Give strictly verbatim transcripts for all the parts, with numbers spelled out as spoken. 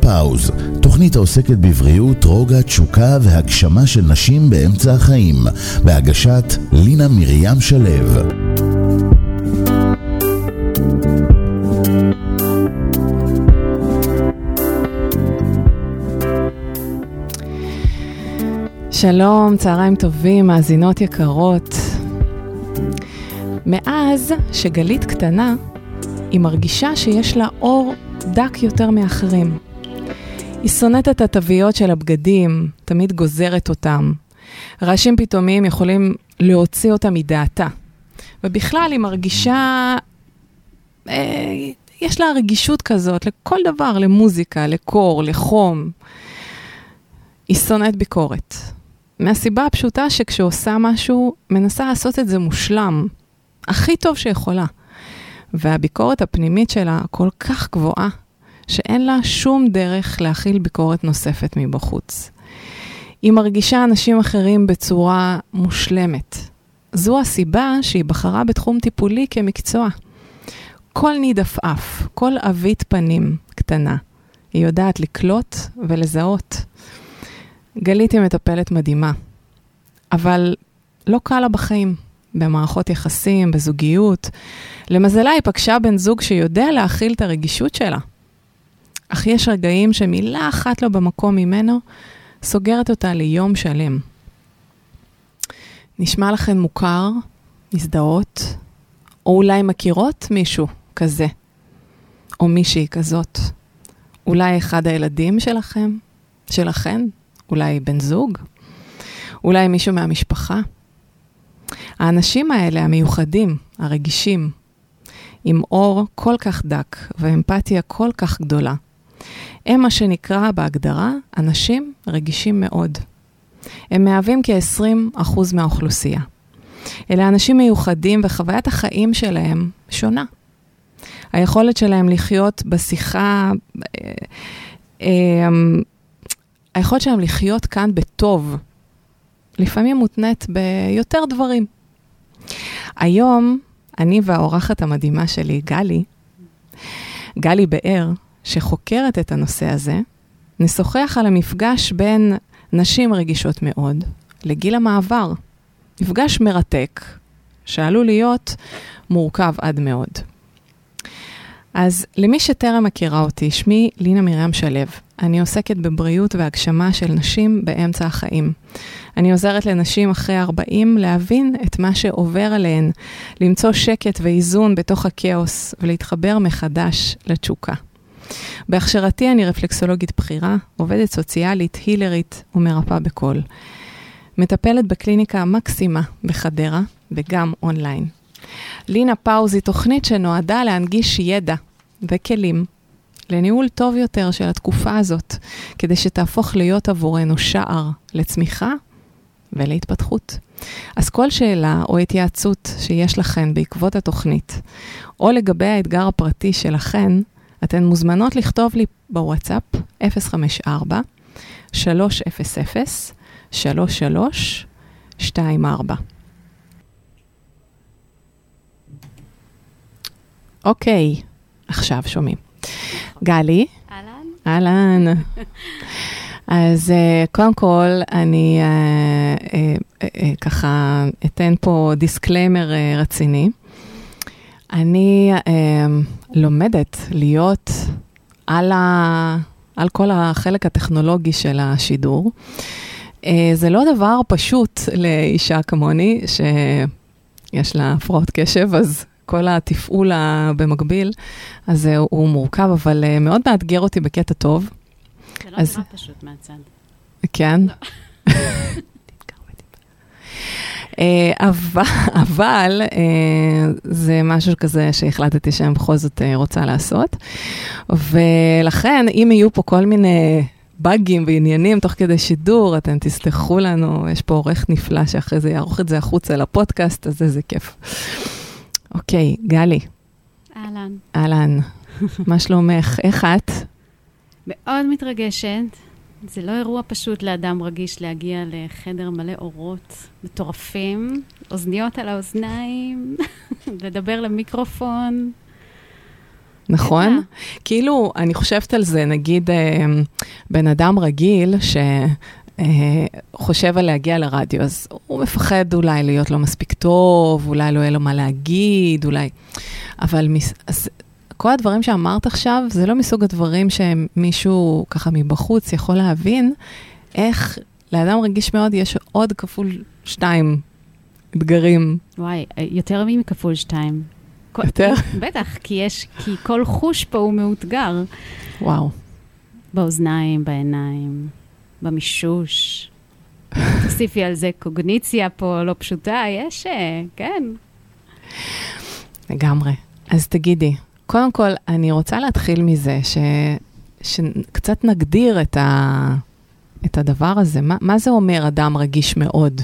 מנופאוז, תוכנית העוסקת בבריאות, רוגע, תשוקה והגשמה של נשים באמצע החיים, בהגשת לינה מרים שלו. שלום, צהריים טובים, מאזינות יקרות. מאז שגלית קטנה, היא מרגישה שיש לה אור דק יותר מאחרים. היא שונאת את התוויות של הבגדים, תמיד גוזרת אותם. רעשים פתאומיים יכולים להוציא אותה מדעתה. ובכלל היא מרגישה, אה, יש לה רגישות כזאת לכל דבר, למוזיקה, לקור, לחום. היא שונאת ביקורת. מהסיבה הפשוטה שכשעושה משהו, מנסה לעשות את זה מושלם. הכי טוב שיכולה. והביקורת הפנימית שלה כל כך גבוהה, שאין לה שום דרך להכיל ביקורת נוספת מבחוץ. היא מרגישה אנשים אחרים בצורה מושלמת. זו הסיבה שהיא בחרה בתחום טיפולי כמקצוע. כל ניד אפף, כל אבית פנים קטנה, היא יודעת לקלוט ולזהות. גלית היא מטפלת מדהימה, אבל לא קל לה בחיים, במערכות יחסים, בזוגיות. למזלה היא פגשה בן זוג שיודע להכיל את הרגישות שלה. אך יש רגעים שמילה אחת לו במקום ממנו, סוגרת אותה ליום שלם. נשמע לכן מוכר, מזדהות, או אולי מכירות מישהו כזה, או מישהי כזאת. אולי אחד הילדים שלכם, שלכן, אולי בן זוג, אולי מישהו מהמשפחה. האנשים האלה, המיוחדים, הרגישים, עם אור כל כך דק ואמפתיה כל כך גדולה, הם מה שנקרא בהגדרה אנשים רגישים מאוד. הם מהווים כ-עשרים אחוז מהאוכלוסייה. אלה אנשים מיוחדים וחוויית החיים שלהם שונה. היכולת שלהם לחיות בשיחה, היכולת שלהם לחיות כאן בטוב, לפעמים מותנית ביותר דברים. היום, אני והאורחת המדהימה שלי, גלי, גלי באר, שחוקרת את הנושא הזה, נשוחח על המפגש בין נשים רגישות מאוד לגיל המעבר. מפגש מרתק, שעלול להיות מורכב עד מאוד. אז למי שטרם מכירה אותי, שמי לינה מרים שלו. אני עוסקת בבריאות והגשמה של נשים באמצע החיים. אני עוזרת לנשים אחרי ארבעים להבין את מה שעובר עליהן, למצוא שקט ואיזון בתוך הכאוס ולהתחבר מחדש לתשוקה. בהכשרתי אני רפלקסולוגית בחירה, עובדת סוציאלית, הילרית ומרפאה בכל. מטפלת בקליניקה המקסימה בחדרה וגם אונליין. לינה פאוז היא תוכנית שנועדה להנגיש ידע וכלים לניהול טוב יותר של התקופה הזאת, כדי שתהפוך להיות עבורנו שער לצמיחה ולהתפתחות. אז כל שאלה או התייעצות שיש לכן בעקבות התוכנית, או לגבי האתגר הפרטי שלכן, אתן מוזמנות לכתוב לי בוואטסאפ אפס חמש ארבע שלוש אפס אפס שלוש שלוש שתיים ארבע. אוקיי, עכשיו שומעים. גלי. אהלן. אהלן. אז קודם כל, אני ככה אתן פה דיסקליימר רציני. אני לומדת להיות על, ה, על כל החלק הטכנולוגי של השידור. זה לא דבר פשוט לאישה כמוני, שיש לה הפרעות קשב, אז כל התפעול במקביל, אז הוא מורכב, אבל מאוד מאתגר אותי בקטע טוב. זה לא אז... נראה פשוט מהצד. כן? לא. אבל, אבל זה משהו כזה שהחלטתי שאני בכל זאת רוצה לעשות. ולכן, אם יהיו פה כל מיני בגים ועניינים תוך כדי שידור, אתם תסלחו לנו, יש פה עורך נפלא שאחרי זה יערוך את זה החוצה לפודקאסט, אז זה כיף. אוקיי, גלי. אהלן. אהלן. מה שלומך? איך את? מאוד מתרגשת. זה לא אירוע פשוט לאדם רגיש להגיע לחדר מלא אורות מטורפים, אוזניות על האוזניים, לדבר למיקרופון. נכון? כאילו, אני חושבת על זה, נגיד, בן אדם רגיל שחושב על להגיע לרדיו, אז הוא מפחד אולי להיות לא מספיק טוב, אולי לא יהיה לו מה להגיד, אולי... אבל כל הדברים שאמרת עכשיו, זה לא מסוג הדברים שמישהו ככה מבחוץ יכול להבין, איך לאדם רגיש מאוד יש עוד כפול שתיים אתגרים. וואי, יותר מכפול שתיים. יותר? בטח, כי יש, כי כל חוש פה הוא מאותגר. וואו. באוזניים, בעיניים, במישוש. תוסיפי על זה קוגניציה פה לא פשוטה, יש, כן. לגמרי. אז תגידי, קודם כל, אני רוצה להתחיל מזה, ש, שקצת נגדיר את, ה, את הדבר הזה. מה, מה זה אומר אדם רגיש מאוד?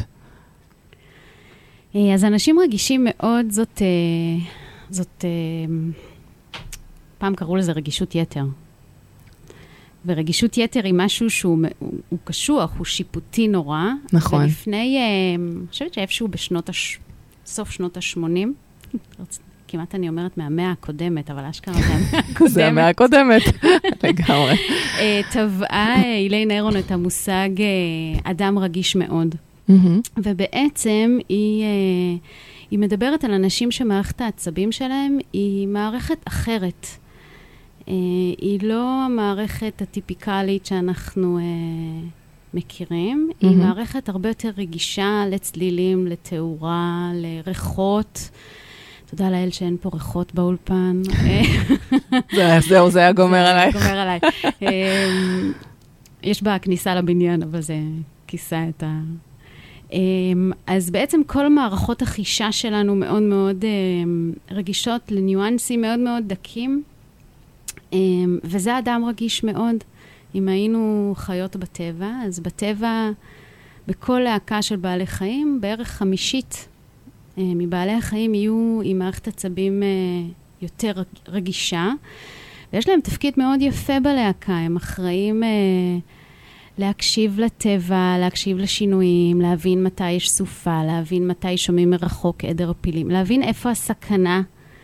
אז אנשים רגישים מאוד, זאת, זאת, פעם קראו לזה רגישות יתר. ורגישות יתר היא משהו שהוא הוא, הוא קשוח, הוא שיפוטי נורא. נכון. ולפני, אני חושבת שאיפשהו בשנות, הש, סוף שנות ה-שמונים, כמעט אני אומרת מהמאה הקודמת, אבל אשכרה זה המאה הקודמת. זה המאה הקודמת, לגמרי. טבעה אילי נרון את המושג אדם רגיש מאוד. ובעצם היא, היא מדברת על אנשים שמערכת העצבים שלהם היא מערכת אחרת. היא לא המערכת הטיפיקלית שאנחנו מכירים, היא מערכת הרבה יותר רגישה לצלילים, לתאורה, לריחות. תודה לאל שאין פה ריחות באולפן. זהו, זה היה גומר עליי. גומר עליי. יש בה כניסה לבניין, אבל זה כיסה את ה... אז בעצם כל מערכות החישה שלנו מאוד מאוד רגישות לניואנסים מאוד מאוד דקים, וזה אדם רגיש מאוד. אם היינו חיות בטבע, אז בטבע, בכל להקה של בעלי חיים, בערך חמישית מבעלי החיים יהיו עם מערכת עצבים יותר רגישה, ויש להם תפקיד מאוד יפה בלהקה, הם אחראים להקשיב לטבע, להקשיב לשינויים, להבין מתי יש סופה, להבין מתי שומעים מרחוק עדר פילים, להבין איפה הסכנה,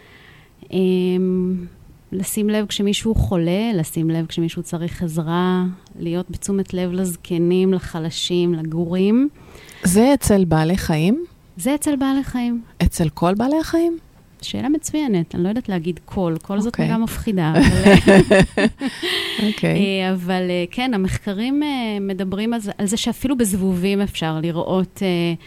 לשים לב כשמישהו חולה, לשים לב כשמישהו צריך עזרה, להיות בתשומת לב לזקנים, לחלשים, לגורים. זה אצל בעלי חיים? זה אצל בעלי חיים. אצל כל בעלי החיים? שאלה מצוינת, אני לא יודעת להגיד כל, כל זאת מילה מפחידה. אוקיי. אבל כן, המחקרים מדברים על זה שאפילו בזבובים אפשר לראות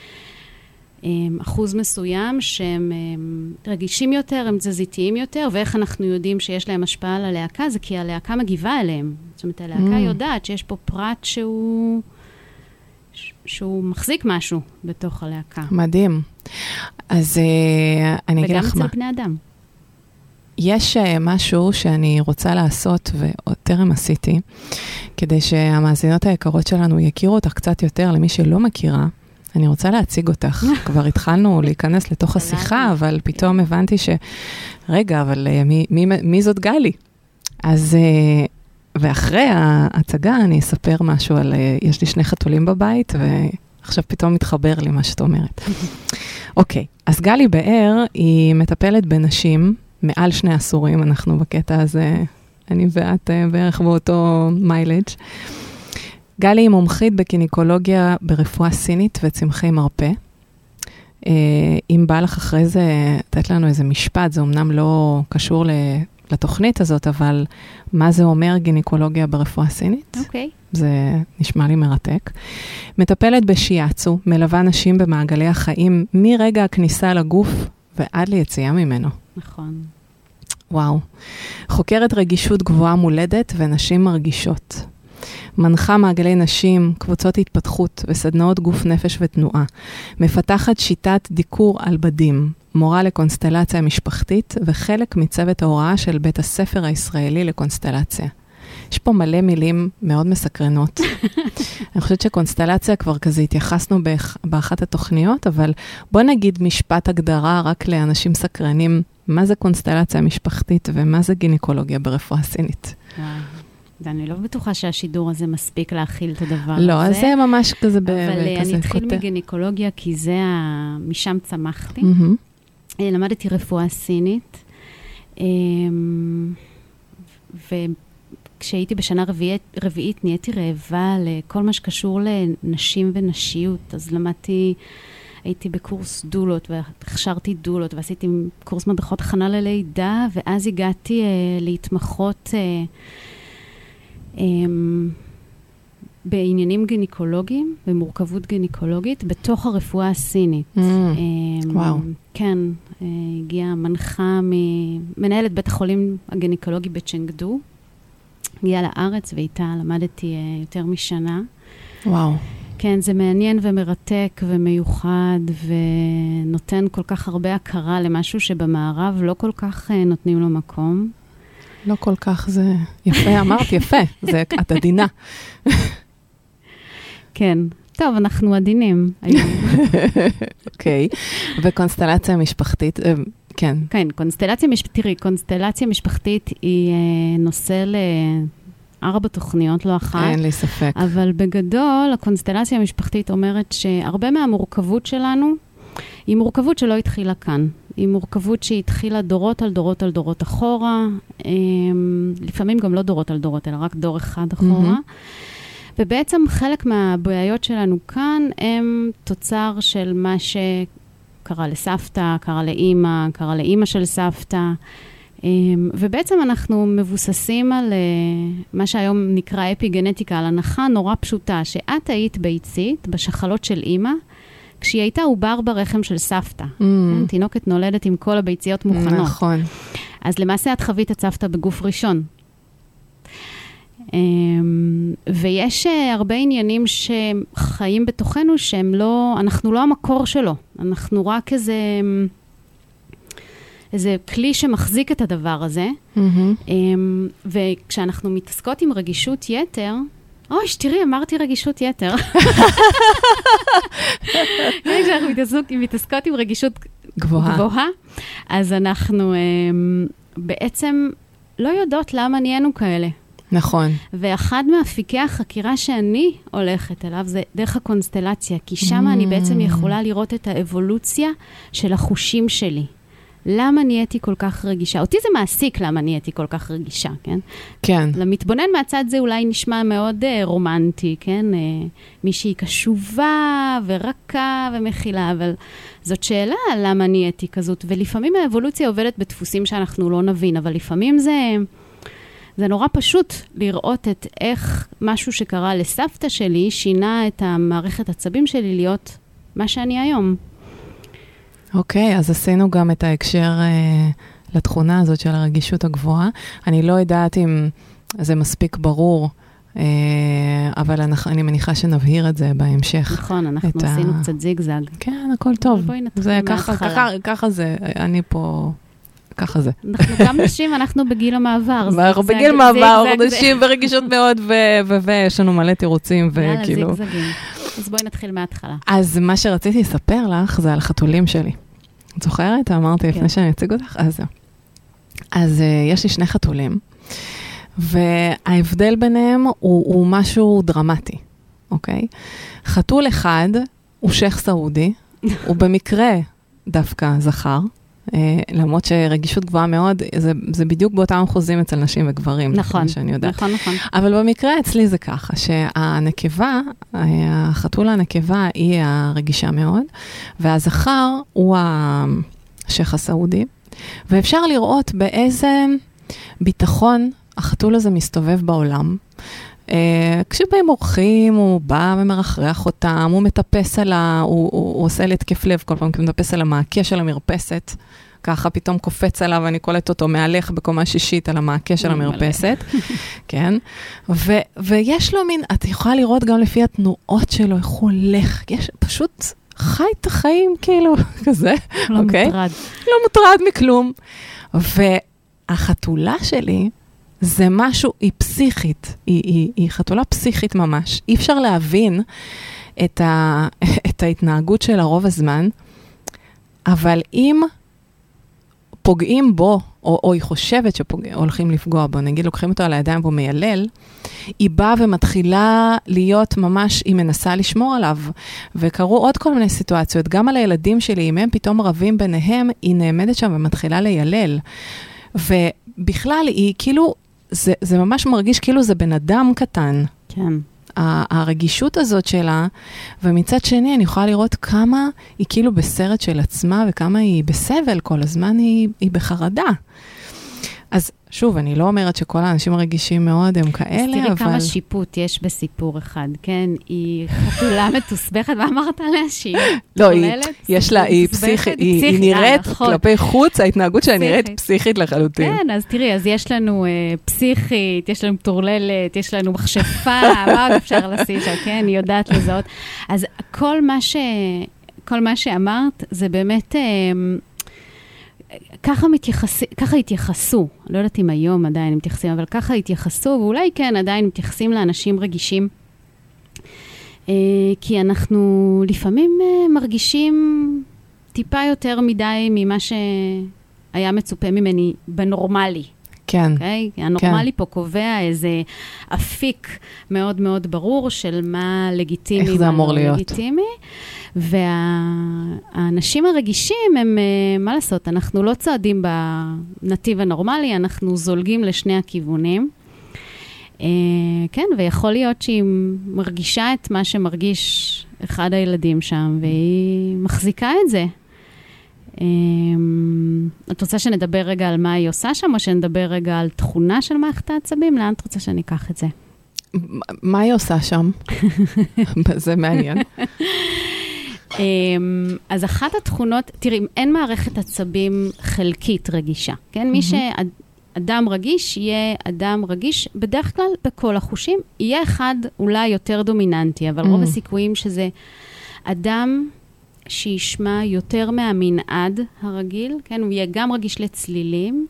אחוז מסוים שהם רגישים יותר, הם תזזיתיים יותר, ואיך אנחנו יודעים שיש להם השפעה על הלהקה, זה כי הלהקה מגיבה אליהם. זאת אומרת, הלהקה יודעת שיש פה פרט שהוא... שהוא מחזיק משהו בתוך הלהקה. מדהים. אז אני אגיד לך מה. וגם אצל פני אדם. יש משהו שאני רוצה לעשות, וטרם עשיתי, כדי שהמאזינות היקרות שלנו יכירו אותך קצת יותר, למי שלא מכירה, אני רוצה להציג אותך. כבר התחלנו להיכנס לתוך השיחה, אבל פתאום הבנתי ש... רגע, אבל מי, מי, מי זאת גלי? אז... ואחרי ההצגה אני אספר משהו על, יש לי שני חתולים בבית, ועכשיו פתאום מתחבר לי מה שאת אומרת. אוקיי, אז גלי באר היא מטפלת בנשים מעל שני עשורים, אנחנו בקטע הזה, אני ואת בערך באותו מיילג'. גלי היא מומחית בקיניקולוגיה ברפואה סינית וצמחי מרפא. אם בא לך אחרי זה, תת לנו איזה משפט, זה אמנם לא קשור ל... לתוכנית הזאת, אבל מה זה אומר גינקולוגיה ברפואה סינית? אוקיי. Okay. זה נשמע לי מרתק. מטפלת בשיאצו, מלווה נשים במעגלי החיים, מרגע הכניסה לגוף ועד ליציאה ממנו. נכון. וואו. חוקרת רגישות גבוהה מולדת ונשים מרגישות. מנחה מעגלי נשים, קבוצות התפתחות וסדנאות גוף נפש ותנועה. מפתחת שיטת דיקור על בדים. מורה לקונסטלציה משפחתית, וחלק מצוות ההוראה של בית הספר הישראלי לקונסטלציה. יש פה מלא מילים מאוד מסקרנות. אני חושבת שקונסטלציה כבר כזה התייחסנו באח, באחת התוכניות, אבל בוא נגיד משפט הגדרה רק לאנשים סקרנים, מה זה קונסטלציה משפחתית ומה זה גינקולוגיה ברפואה סינית. וואו. ואני לא בטוחה שהשידור הזה מספיק להכיל את הדבר לא, הזה. לא, אז זה ממש כזה אבל בכזה אבל אני אתחיל חוטא. מגינקולוגיה, כי זה ה... משם צמחתי. Mm-hmm. למדתי רפואה סינית. וכשהייתי בשנה רביעית, רביעית נהייתי רעבה לכל מה שקשור לנשים ונשיות, אז למדתי, הייתי בקורס דולות, והכשרתי דולות, ועשיתי קורס מדריכות הכנה ללידה, ואז הגעתי אה, להתמחות אה, אה, בעניינים גינקולוגיים, במורכבות גינקולוגית, בתוך הרפואה הסינית. Mm, אה, וואו. כן, אה, הגיעה מנחה ממנהלת בית החולים הגינקולוגי בצ'נגדו, הגיעה לארץ, ואיתה למדתי אה, יותר משנה. וואו. כן, זה מעניין ומרתק ומיוחד, ונותן כל כך הרבה הכרה למשהו שבמערב לא כל כך uh, נותנים לו מקום. לא כל כך זה יפה, אמרת יפה, זה את עדינה. כן, טוב, אנחנו עדינים היום. אוקיי, וקונסטלציה משפחתית, כן. כן, קונסטלציה משפחתית, תראי, קונסטלציה משפחתית היא uh, נושא ל... ארבע תוכניות, לא אחת. אין לי ספק. אבל בגדול, הקונסטלציה המשפחתית אומרת שהרבה מהמורכבות שלנו, היא מורכבות שלא התחילה כאן. היא מורכבות שהתחילה דורות על דורות על דורות אחורה, לפעמים גם לא דורות על דורות, אלא רק דור אחד אחורה. Mm-hmm. ובעצם חלק מהבעיות שלנו כאן, הם תוצר של מה שקרה לסבתא, קרה לאמא, קרה לאמא של סבתא, ובעצם אנחנו מבוססים על מה שהיום נקרא אפיגנטיקה, על הנחה נורא פשוטה, שאת היית ביצית בשחלות של אמא, כשהיא הייתה עובר ברחם של סבתא. Mm. תינוקת נולדת עם כל הביציות מוכנות. נכון. אז למעשה את חווית את סבתא בגוף ראשון. ויש הרבה עניינים שחיים בתוכנו שהם לא, אנחנו לא המקור שלו. אנחנו רק איזה... איזה כלי שמחזיק את הדבר הזה, mm-hmm. וכשאנחנו מתעסקות עם רגישות יתר, אוי, שתראי, אמרתי רגישות יתר. כשאנחנו מתעסקות, מתעסקות עם רגישות גבוהה, גבוהה אז אנחנו בעצם לא יודעות למה נהיינו כאלה. נכון. ואחד מאפיקי החקירה שאני הולכת אליו זה דרך הקונסטלציה, כי שם mm. אני בעצם יכולה לראות את האבולוציה של החושים שלי. למה נהייתי כל כך רגישה? אותי זה מעסיק למה נהייתי כל כך רגישה, כן? כן. למתבונן מהצד זה אולי נשמע מאוד uh, רומנטי, כן? Uh, מישהי קשובה ורקה ומכילה, אבל זאת שאלה למה נהייתי כזאת, ולפעמים האבולוציה עובדת בדפוסים שאנחנו לא נבין, אבל לפעמים זה, זה נורא פשוט לראות את איך משהו שקרה לסבתא שלי שינה את המערכת עצבים שלי להיות מה שאני היום. אוקיי, אז עשינו גם את ההקשר אה, לתכונה הזאת של הרגישות הגבוהה. אני לא יודעת אם זה מספיק ברור, אה, אבל אני, אני מניחה שנבהיר את זה בהמשך. נכון, אנחנו עשינו ה... קצת זיגזג. כן, הכל טוב. בואי נתחיל זה ככה, ככה, ככה זה, אני פה, ככה זה. אנחנו גם נשים, אנחנו בגיל המעבר. אנחנו בגיל מעבר, נשים ברגישות מאוד, ויש לנו מלא תירוצים, וכאילו... יאללה, זיגזגים. אז בואי נתחיל מההתחלה. אז מה שרציתי לספר לך זה על החתולים שלי. את זוכרת? אמרתי לפני שאני אציג אותך? אז זהו. אז יש לי שני חתולים, וההבדל ביניהם הוא, הוא משהו דרמטי, אוקיי? חתול אחד הוא שייך סעודי, הוא במקרה דווקא זכר, למרות שרגישות גבוהה מאוד, זה, זה בדיוק באותם אחוזים אצל נשים וגברים. נכון, שאני יודעת. נכון, נכון. אבל במקרה אצלי זה ככה, שהנקבה, החתול הנקבה היא הרגישה מאוד, והזכר הוא השייך הסעודי, ואפשר לראות באיזה ביטחון החתול הזה מסתובב בעולם, כשבאים אורחים, הוא בא ומרחרח אותם, הוא מטפס על ה... הוא, הוא, הוא עושה להתקף לב כל פעם, כי הוא מטפס על המעקה של המרפסת, ככה פתאום קופץ עליו, ואני קולט אותו מהלך בקומה שישית על המעקה של המרפסת, כן? ו, ויש לו מין, את יכולה לראות גם לפי התנועות שלו, איך הוא הולך, יש פשוט חי את החיים, כאילו, כזה, לא אוקיי? מוטרד. לא מוטרד מכלום. והחתולה שלי, זה משהו, היא פסיכית, היא, היא, היא חתולה פסיכית ממש. אי אפשר להבין את, ה, את ההתנהגות של הרוב הזמן, אבל אם פוגעים בו, או, או היא חושבת שהולכים לפגוע בו, נגיד לוקחים אותו על הידיים והוא מיילל, היא באה ומתחילה להיות ממש, היא מנסה לשמור עליו, וקרו עוד כל מיני סיטואציות, גם על הילדים שלי, אם הם פתאום רבים ביניהם, היא נעמדת שם ומתחילה לילל, ובכלל היא כאילו, זה, זה ממש מרגיש כאילו זה בן אדם קטן. כן. הרגישות הזאת שלה, ומצד שני אני יכולה לראות כמה היא כאילו בסרט של עצמה, וכמה היא בסבל כל הזמן, היא, היא בחרדה. אז שוב, אני לא אומרת שכל האנשים הרגישים מאוד הם כאלה, אבל... אז תראי כמה שיפוט יש בסיפור אחד, כן? היא חתולה מתוסבכת, מה אמרת עליה שהיא? לא, יש לה, היא פסיכית, היא נראית כלפי חוץ, ההתנהגות שלה נראית פסיכית לחלוטין. כן, אז תראי, אז יש לנו פסיכית, יש לנו טורללת, יש לנו מכשפה, מה עוד אפשר לשים שם, כן? היא יודעת לזהות. אז כל מה ש... כל מה שאמרת, זה באמת... ככה, מתייחס, ככה התייחסו, לא יודעת אם היום עדיין מתייחסים, אבל ככה התייחסו, ואולי כן עדיין מתייחסים לאנשים רגישים, כי אנחנו לפעמים מרגישים טיפה יותר מדי ממה שהיה מצופה ממני בנורמלי. כן. Okay? הנורמלי כן. פה קובע איזה אפיק מאוד מאוד ברור של מה לגיטימי. איך זה אמור להיות. לגיטימי. והאנשים הרגישים הם, מה לעשות, אנחנו לא צועדים בנתיב הנורמלי, אנחנו זולגים לשני הכיוונים. כן, ויכול להיות שהיא מרגישה את מה שמרגיש אחד הילדים שם, והיא מחזיקה את זה. את רוצה שנדבר רגע על מה היא עושה שם, או שנדבר רגע על תכונה של מערכת העצבים? לאן את רוצה שאני אקח את זה? מה היא עושה שם? זה מעניין. אז אחת התכונות, תראי, אין מערכת עצבים חלקית רגישה, כן? מי שאדם רגיש, יהיה אדם רגיש, בדרך כלל בכל החושים, יהיה אחד אולי יותר דומיננטי, אבל רוב הסיכויים שזה אדם שישמע יותר מהמנעד הרגיל, כן? הוא יהיה גם רגיש לצלילים,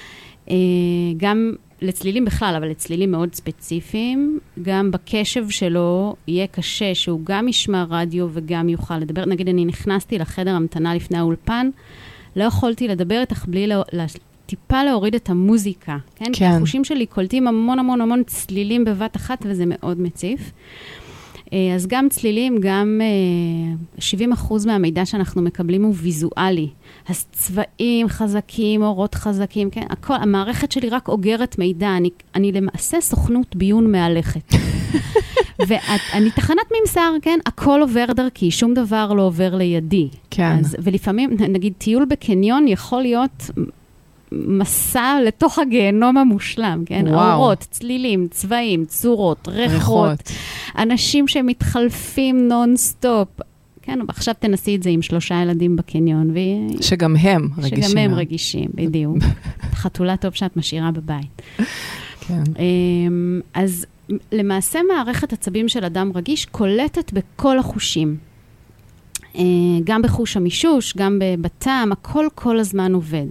גם לצלילים בכלל, אבל לצלילים מאוד ספציפיים, גם בקשב שלו יהיה קשה שהוא גם ישמע רדיו וגם יוכל לדבר. נגיד, אני נכנסתי לחדר המתנה לפני האולפן, לא יכולתי לדבר איתך בלי לא, טיפה להוריד את המוזיקה, כן? כן. כי החושים שלי קולטים המון המון המון צלילים בבת אחת, וזה מאוד מציף. אז גם צלילים, גם שבעים אחוז מהמידע שאנחנו מקבלים הוא ויזואלי. אז צבעים חזקים, אורות חזקים, כן? הכל, המערכת שלי רק אוגרת מידע. אני, אני למעשה סוכנות ביון מהלכת. ואני תחנת ממסר, כן? הכל עובר דרכי, שום דבר לא עובר לידי. כן. אז, ולפעמים, נגיד, טיול בקניון יכול להיות מסע לתוך הגיהנום המושלם, כן? וואו. אורות, צלילים, צבעים, צורות, ריחות, ריחות. אנשים שמתחלפים נון-סטופ. כן, עכשיו תנסי את זה עם שלושה ילדים בקניון. ו... שגם הם רגישים. שגם הם רגישים, בדיוק. חתולה טוב שאת משאירה בבית. כן. אז למעשה מערכת עצבים של אדם רגיש קולטת בכל החושים. גם בחוש המישוש, גם בטעם, הכל כל הזמן עובד.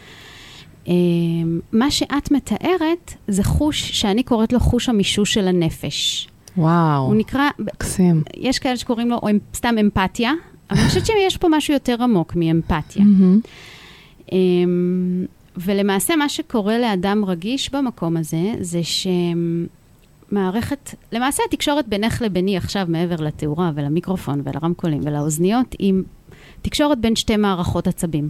מה שאת מתארת זה חוש שאני קוראת לו חוש המישוש של הנפש. וואו. הוא נקרא, קסים. יש כאלה שקוראים לו סתם אמפתיה, אבל אני חושבת שיש פה משהו יותר עמוק מאמפתיה. ולמעשה מה שקורה לאדם רגיש במקום הזה, זה שמערכת, למעשה התקשורת בינך לביני עכשיו מעבר לתאורה ולמיקרופון ולרמקולים ולאוזניות, היא תקשורת בין שתי מערכות עצבים.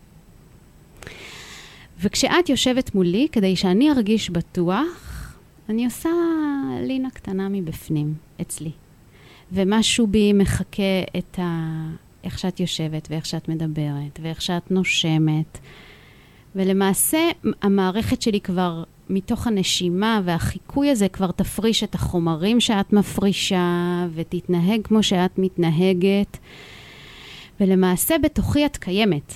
וכשאת יושבת מולי, כדי שאני ארגיש בטוח, אני עושה לינה קטנה מבפנים, אצלי. ומשהו בי מחכה את ה... איך שאת יושבת, ואיך שאת מדברת, ואיך שאת נושמת. ולמעשה, המערכת שלי כבר, מתוך הנשימה והחיקוי הזה, כבר תפריש את החומרים שאת מפרישה, ותתנהג כמו שאת מתנהגת. ולמעשה, בתוכי את קיימת.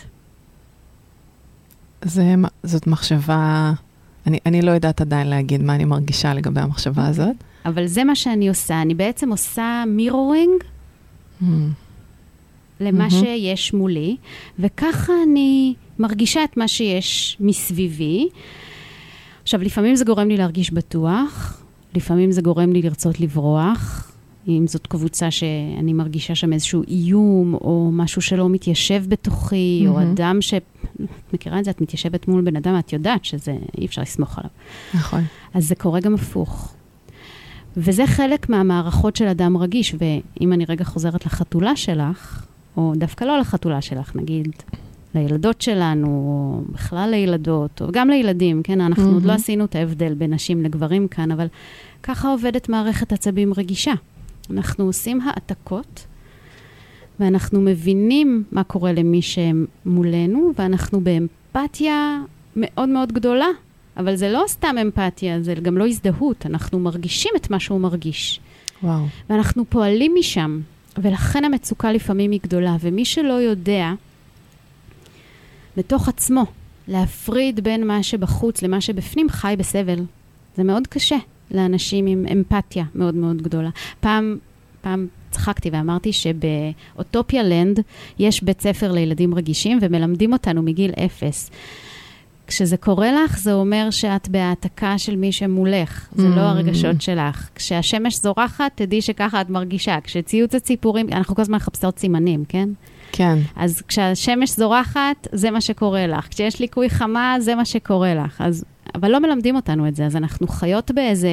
זה, זאת מחשבה... אני, אני לא יודעת עדיין להגיד מה אני מרגישה לגבי המחשבה הזאת. אבל זה מה שאני עושה. אני בעצם עושה מירורינג mm. למה mm-hmm. שיש מולי, וככה אני מרגישה את מה שיש מסביבי. עכשיו, לפעמים זה גורם לי להרגיש בטוח, לפעמים זה גורם לי לרצות לברוח, אם זאת קבוצה שאני מרגישה שם איזשהו איום, או משהו שלא מתיישב בתוכי, mm-hmm. או אדם ש... את מכירה את זה, את מתיישבת מול בן אדם, את יודעת שזה אי אפשר לסמוך עליו. נכון. אז זה קורה גם הפוך. וזה חלק מהמערכות של אדם רגיש, ואם אני רגע חוזרת לחתולה שלך, או דווקא לא לחתולה שלך, נגיד, לילדות שלנו, או בכלל לילדות, או גם לילדים, כן? אנחנו mm-hmm. עוד לא עשינו את ההבדל בין נשים לגברים כאן, אבל ככה עובדת מערכת עצבים רגישה. אנחנו עושים העתקות, ואנחנו מבינים מה קורה למי שמולנו, ואנחנו באמפתיה מאוד מאוד גדולה, אבל זה לא סתם אמפתיה, זה גם לא הזדהות, אנחנו מרגישים את מה שהוא מרגיש. וואו. ואנחנו פועלים משם, ולכן המצוקה לפעמים היא גדולה, ומי שלא יודע, בתוך עצמו, להפריד בין מה שבחוץ למה שבפנים, חי בסבל. זה מאוד קשה לאנשים עם אמפתיה מאוד מאוד גדולה. פעם, פעם צחקתי ואמרתי שבאוטופיה לנד יש בית ספר לילדים רגישים, ומלמדים אותנו מגיל אפס. כשזה קורה לך, זה אומר שאת בהעתקה של מי שמולך. זה לא הרגשות שלך. כשהשמש זורחת, תדעי שככה את מרגישה. כשציוץ הציפורים, אנחנו כל הזמן מחפשות סימנים, כן? כן. אז כשהשמש זורחת, זה מה שקורה לך. כשיש ליקוי חמה, זה מה שקורה לך. אז, אבל לא מלמדים אותנו את זה, אז אנחנו חיות באיזה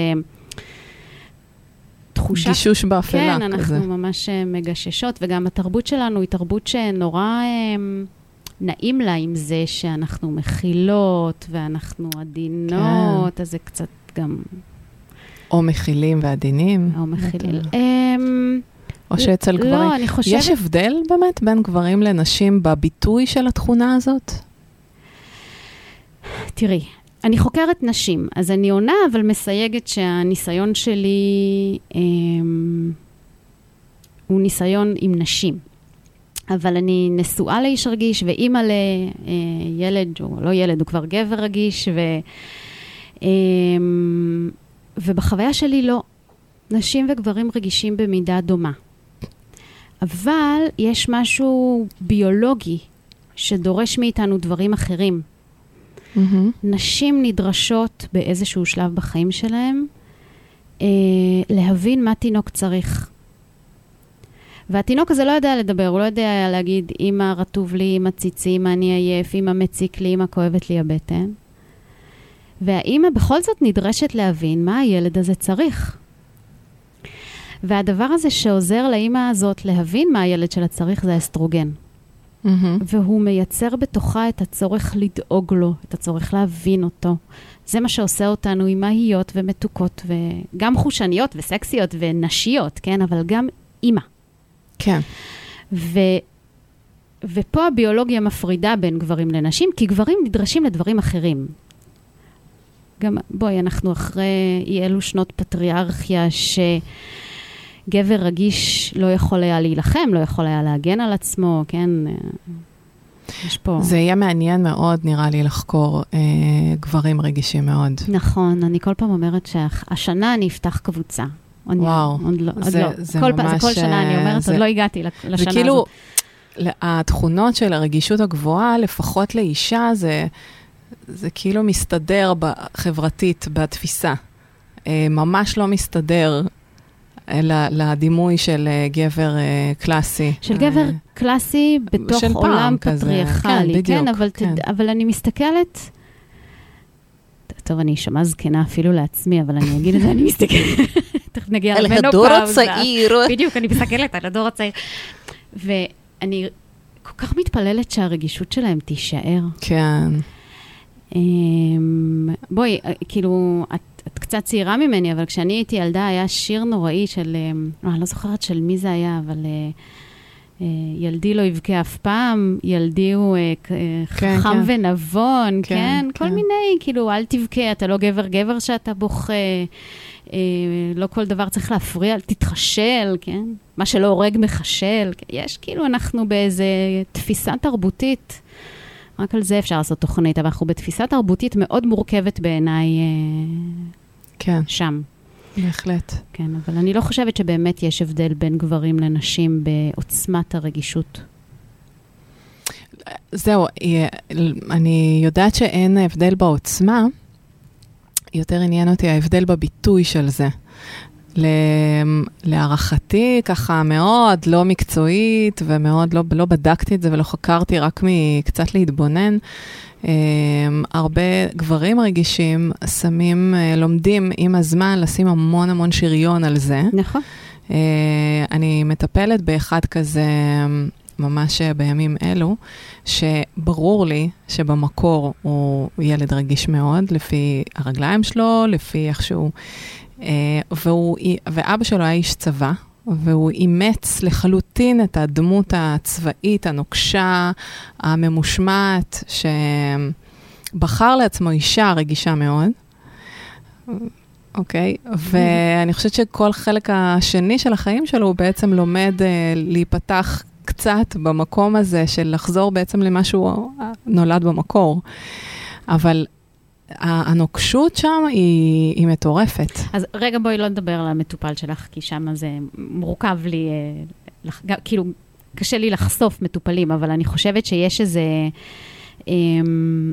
תחושה. גישוש באפלה. כן, אנחנו כזה. ממש מגששות, וגם התרבות שלנו היא תרבות שנורא נעים לה עם זה שאנחנו מכילות, ואנחנו עדינות, כן. אז זה קצת גם... או מכילים ועדינים. או מכילים. או שאצל גברים. לא, אני חושבת... יש הבדל באמת בין גברים לנשים בביטוי של התכונה הזאת? תראי, אני חוקרת נשים, אז אני עונה, אבל מסייגת שהניסיון שלי אה, הוא ניסיון עם נשים. אבל אני נשואה לאיש רגיש, ואימא לילד, או לא ילד, הוא כבר גבר רגיש, ו, אה, ובחוויה שלי לא. נשים וגברים רגישים במידה דומה. אבל יש משהו ביולוגי שדורש מאיתנו דברים אחרים. Mm-hmm. נשים נדרשות באיזשהו שלב בחיים שלהם אה, להבין מה תינוק צריך. והתינוק הזה לא יודע לדבר, הוא לא יודע להגיד אמא רטוב לי, אמא ציצי, אמא אני עייף, אמא מציק לי, אמא כואבת לי הבטן. והאמא בכל זאת נדרשת להבין מה הילד הזה צריך. והדבר הזה שעוזר לאמא הזאת להבין מה הילד שלה צריך זה האסטרוגן. Mm-hmm. והוא מייצר בתוכה את הצורך לדאוג לו, את הצורך להבין אותו. זה מה שעושה אותנו אימהיות ומתוקות, וגם חושניות וסקסיות ונשיות, כן? אבל גם אימא. כן. ו... ופה הביולוגיה מפרידה בין גברים לנשים, כי גברים נדרשים לדברים אחרים. גם, בואי, אנחנו אחרי אי אלו שנות פטריארכיה ש... גבר רגיש לא יכול היה להילחם, לא יכול היה להגן על עצמו, כן? יש פה... זה יהיה מעניין מאוד, נראה לי, לחקור אה, גברים רגישים מאוד. נכון, אני כל פעם אומרת שהשנה אני אפתח קבוצה. וואו, עוד לא, זה, עוד לא. זה כל ממש... זה כל שנה אני אומרת, זה, עוד לא הגעתי לשנה הזאת. זה כאילו, התכונות של הרגישות הגבוהה, לפחות לאישה, זה, זה כאילו מסתדר חברתית, בתפיסה. אה, ממש לא מסתדר לדימוי של גבר קלאסי. של גבר קלאסי בתוך עולם פטריארכלי, כן, אבל אני מסתכלת, טוב, אני אשמע זקנה אפילו לעצמי, אבל אני אגיד את זה, אני מסתכלת, תכף נגיע על הדור הצעיר. בדיוק, אני מסתכלת על הדור הצעיר. ואני כל כך מתפללת שהרגישות שלהם תישאר. כן. בואי, כאילו, את את קצת צעירה ממני, אבל כשאני הייתי ילדה, היה שיר נוראי של, אני לא זוכרת של מי זה היה, אבל ילדי לא יבכה אף פעם, ילדי הוא חכם ונבון, כן? כל מיני, כאילו, אל תבכה, אתה לא גבר גבר שאתה בוכה, לא כל דבר צריך להפריע, תתחשל, כן? מה שלא הורג מחשל. יש, כאילו, אנחנו באיזה תפיסה תרבותית, רק על זה אפשר לעשות תוכנית, אבל אנחנו בתפיסה תרבותית מאוד מורכבת בעיניי כן. שם. בהחלט. כן, אבל אני לא חושבת שבאמת יש הבדל בין גברים לנשים בעוצמת הרגישות. זהו, אני יודעת שאין הבדל בעוצמה, יותר עניין אותי ההבדל בביטוי של זה. להערכתי, ככה מאוד לא מקצועית, ומאוד לא, לא בדקתי את זה ולא חקרתי, רק מקצת להתבונן. הרבה גברים רגישים שמים, לומדים עם הזמן לשים המון המון שריון על זה. נכון. אני מטפלת באחד כזה ממש בימים אלו, שברור לי שבמקור הוא ילד רגיש מאוד, לפי הרגליים שלו, לפי איכשהו, והוא, ואבא שלו היה איש צבא, והוא אימץ לחלוטין את הדמות הצבאית, הנוקשה, הממושמעת, שבחר לעצמו אישה רגישה מאוד. אוקיי, ואני חושבת שכל חלק השני של החיים שלו, הוא בעצם לומד להיפתח קצת במקום הזה, של לחזור בעצם למה שהוא נולד במקור. אבל הנוקשות שם היא, היא מטורפת. אז רגע בואי לא נדבר על המטופל שלך, כי שם זה מורכב לי, לח, כאילו קשה לי לחשוף מטופלים, אבל אני חושבת שיש איזה אמ,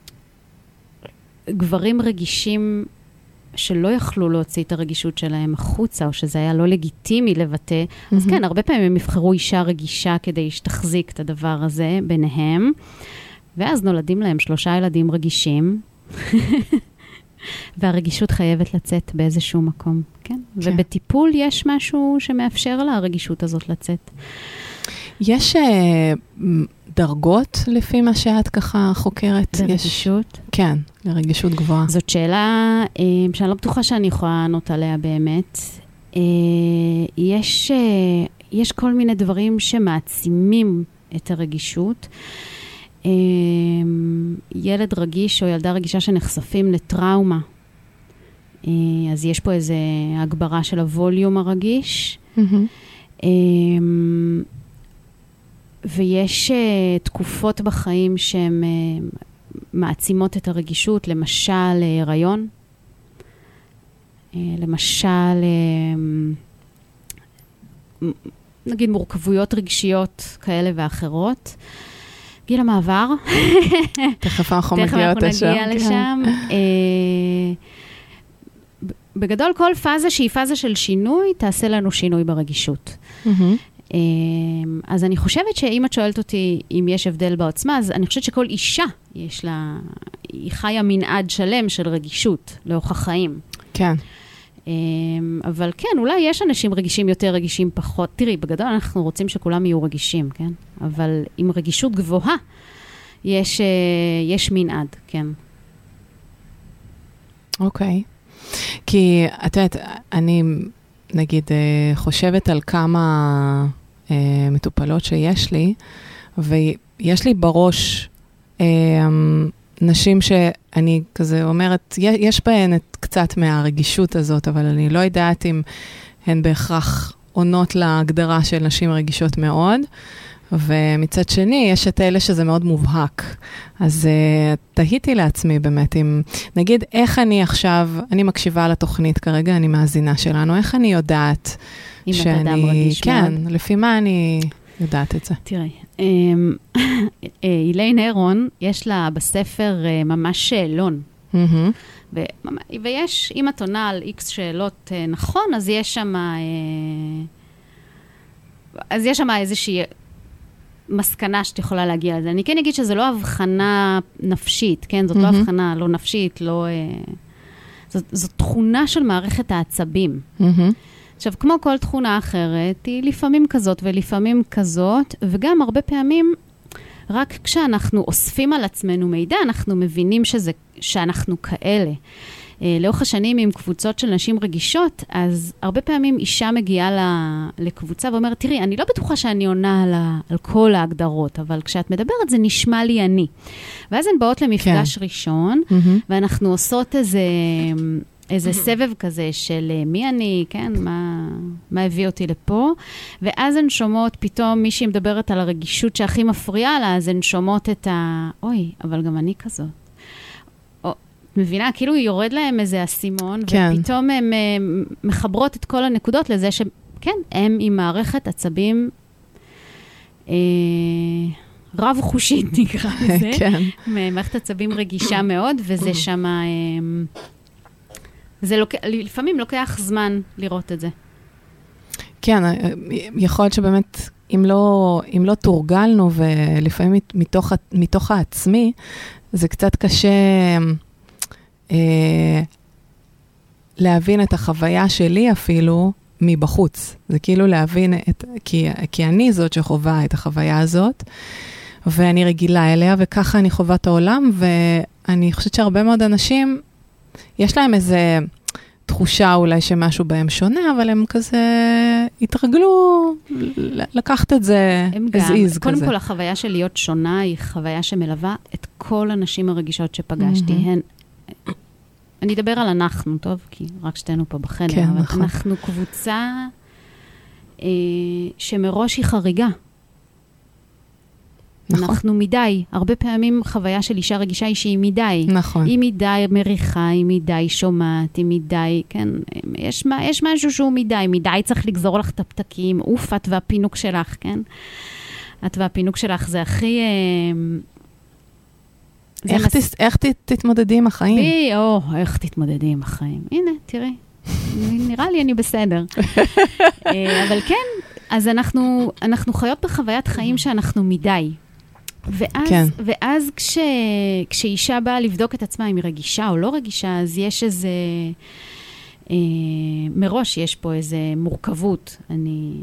גברים רגישים שלא יכלו להוציא את הרגישות שלהם החוצה, או שזה היה לא לגיטימי לבטא. Mm-hmm. אז כן, הרבה פעמים הם יבחרו אישה רגישה כדי שתחזיק את הדבר הזה ביניהם, ואז נולדים להם שלושה ילדים רגישים, והרגישות חייבת לצאת באיזשהו מקום, כן? כן. ובטיפול יש משהו שמאפשר לה הרגישות הזאת לצאת. יש uh, דרגות לפי מה שאת ככה חוקרת? לרגישות? יש... כן, לרגישות גבוהה. זאת שאלה uh, שאני לא בטוחה שאני יכולה לענות עליה באמת. Uh, יש, uh, יש כל מיני דברים שמעצימים את הרגישות. ילד רגיש או ילדה רגישה שנחשפים לטראומה. אז יש פה איזו הגברה של הווליום הרגיש. Mm-hmm. ויש תקופות בחיים שהן מעצימות את הרגישות, למשל הריון, למשל נגיד מורכבויות רגשיות כאלה ואחרות. גיל המעבר. תכף אנחנו מגיעות לשם. תכף אנחנו נגיע לשם. בגדול, כל פאזה שהיא פאזה של שינוי, תעשה לנו שינוי ברגישות. אז אני חושבת שאם את שואלת אותי אם יש הבדל בעוצמה, אז אני חושבת שכל אישה יש לה, היא חיה מנעד שלם של רגישות, לאורך החיים. כן. אבל כן, אולי יש אנשים רגישים יותר, רגישים פחות. תראי, בגדול אנחנו רוצים שכולם יהיו רגישים, כן? אבל עם רגישות גבוהה, יש, יש מנעד, כן. אוקיי. כי, את יודעת, אני, נגיד, חושבת על כמה מטופלות שיש לי, ויש לי בראש נשים שאני כזה אומרת, יש בהן את קצת מהרגישות הזאת, אבל אני לא יודעת אם הן בהכרח עונות להגדרה של נשים רגישות מאוד, ומצד שני, יש את אלה שזה מאוד מובהק. אז uh, תהיתי לעצמי באמת, אם נגיד איך אני עכשיו, אני מקשיבה לתוכנית כרגע, אני מאזינה שלנו, איך אני יודעת אם שאני... אם אתה אדם רגיש כן, מאוד. לפי מה אני יודעת את זה? תראי, איליין הרון, יש לה בספר ממש שאלון. Mm-hmm. ויש, אם את עונה על איקס שאלות נכון, אז יש שם, אז יש שם איזושהי מסקנה שאת יכולה להגיע לזה. אני כן אגיד שזה לא הבחנה נפשית, כן? זאת mm-hmm. לא הבחנה, לא נפשית, לא... זאת, זאת תכונה של מערכת העצבים. Mm-hmm. עכשיו, כמו כל תכונה אחרת, היא לפעמים כזאת ולפעמים כזאת, וגם הרבה פעמים, רק כשאנחנו אוספים על עצמנו מידע, אנחנו מבינים שזה, שאנחנו כאלה. לאורך השנים עם קבוצות של נשים רגישות, אז הרבה פעמים אישה מגיעה לקבוצה ואומרת, תראי, אני לא בטוחה שאני עונה על, ה, על כל ההגדרות, אבל כשאת מדברת זה נשמע לי אני. ואז הן באות למפגש כן. ראשון, mm-hmm. ואנחנו עושות איזה, איזה סבב כזה של מי אני, כן, מה, מה הביא אותי לפה, ואז הן שומעות פתאום מישהי מדברת על הרגישות שהכי מפריעה לה, אז הן שומעות את ה... אוי, אבל גם אני כזאת. מבינה, כאילו היא יורד להם איזה אסימון, כן. ופתאום הן מחברות את כל הנקודות לזה שכן, הם עם מערכת עצבים אה, רב חושית נקרא לזה. כן. מערכת עצבים רגישה מאוד, וזה שם, אה, זה לוק... לפעמים לוקח זמן לראות את זה. כן, יכול להיות שבאמת, אם לא, אם לא תורגלנו, ולפעמים מתוך, מתוך העצמי, זה קצת קשה... להבין את החוויה שלי אפילו מבחוץ. זה כאילו להבין את, כי, כי אני זאת שחובה את החוויה הזאת, ואני רגילה אליה, וככה אני חובה את העולם, ואני חושבת שהרבה מאוד אנשים, יש להם איזה תחושה אולי שמשהו בהם שונה, אבל הם כזה התרגלו לקחת את זה as is קודם כזה. כל, החוויה של להיות שונה היא חוויה שמלווה את כל הנשים הרגישות שפגשתי. הן, אני אדבר על אנחנו, טוב? כי רק שתינו פה בחדר. כן, אבל נכון. אנחנו קבוצה אה, שמראש היא חריגה. נכון. אנחנו מדי. הרבה פעמים חוויה של אישה רגישה היא שהיא מדי. נכון. היא מדי מריחה, היא מדי שומעת, היא מדי, כן, יש, יש משהו שהוא מדי, מדי צריך לגזור לך את הפתקים, אוף, את והפינוק שלך, כן? את והפינוק שלך זה הכי... זה איך, מס... תס, איך ת, תתמודדי עם החיים? בי, או, איך תתמודדי עם החיים? הנה, תראי, נראה לי אני בסדר. אבל כן, אז אנחנו, אנחנו חיות בחוויית חיים שאנחנו מדי. ואז, כן. ואז כש, כשאישה באה לבדוק את עצמה אם היא רגישה או לא רגישה, אז יש איזה, אה, מראש יש פה איזה מורכבות. אני,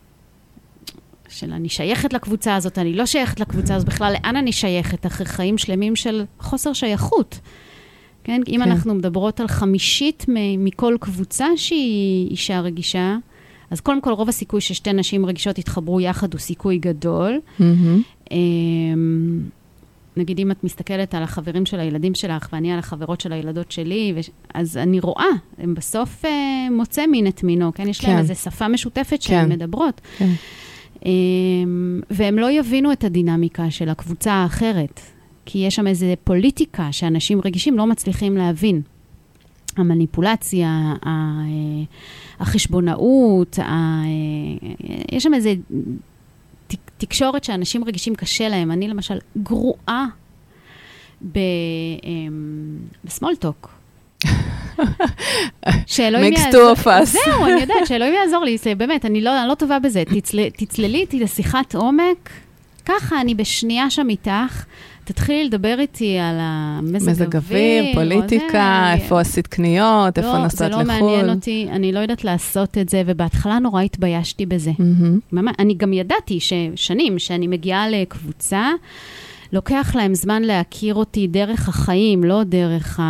של אני שייכת לקבוצה הזאת, אני לא שייכת לקבוצה הזאת בכלל, לאן אני שייכת? אחרי חיים שלמים של חוסר שייכות. כן? אם כן. אנחנו מדברות על חמישית מ- מכל קבוצה שהיא אישה רגישה, אז קודם כל, רוב הסיכוי ששתי נשים רגישות יתחברו יחד הוא סיכוי גדול. Mm-hmm. נגיד, אם את מסתכלת על החברים של הילדים שלך, ואני על החברות של הילדות שלי, וש... אז אני רואה, הם בסוף uh, מוצא מין את מינו, כן? יש כן. להם איזו שפה משותפת שהן כן. מדברות. כן. Um, והם לא יבינו את הדינמיקה של הקבוצה האחרת, כי יש שם איזו פוליטיקה שאנשים רגישים לא מצליחים להבין. המניפולציה, החשבונאות, יש שם איזו תקשורת שאנשים רגישים קשה להם. אני למשל גרועה בסמולטוק. שאלוהים יעזור. זהו, אני יודעת, שאלוהים יעזור לי. באמת, אני לא טובה בזה. תצללי איתי לשיחת עומק, ככה אני בשנייה שם איתך, תתחילי לדבר איתי על המזג אוויר, פוליטיקה, איפה עשית קניות, איפה נסעת לחול. לא, זה לא מעניין אותי, אני לא יודעת לעשות את זה, ובהתחלה נורא התביישתי בזה. אני גם ידעתי ששנים שאני מגיעה לקבוצה, לוקח להם זמן להכיר אותי דרך החיים, לא דרך